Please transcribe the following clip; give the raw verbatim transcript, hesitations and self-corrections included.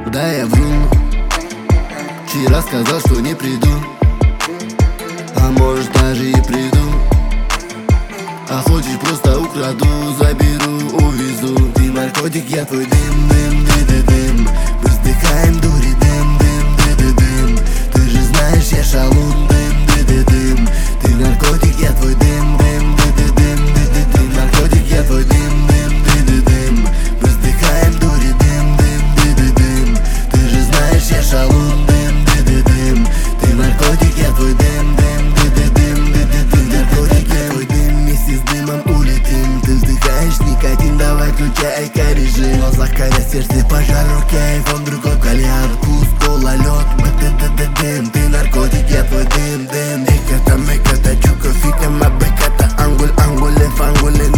Да, я вру. Вчера сказал, что не приду, а может даже и приду. А хочешь, просто украду, заберу, увезу. Ты наркотик, я твой дым, дым, ды ды дым. Мы вздыхаем дури, дым, дым, ды ды дым. Ты же знаешь, я шалун, дым, ды ды дым. Ты наркотик, я твой дым, дым, ды ды дым, ды ды дым. Наркотик, я твой дым, дым, ды ды дым. Мы вздыхаем дури, дым, дым, ды ды дым. Ты же знаешь, я шалун, дым, ды ды дым. Ты наркотик, я твой дым, дым, ды ды дым, ды ды дым. Наркотик, я твой дым, вместе с дымом улетим. Ты вздыхаешь никотин, давай включай эко-режим. В глазах горят, сердце пожар, руки айфон, другой кальян. Вкус кола, лед, б-д-д-д-дым. Ты наркотик, я твой дым, дым. Эката, меката, чука, фика, мабеката. Ангуль, ангуле, фангуле.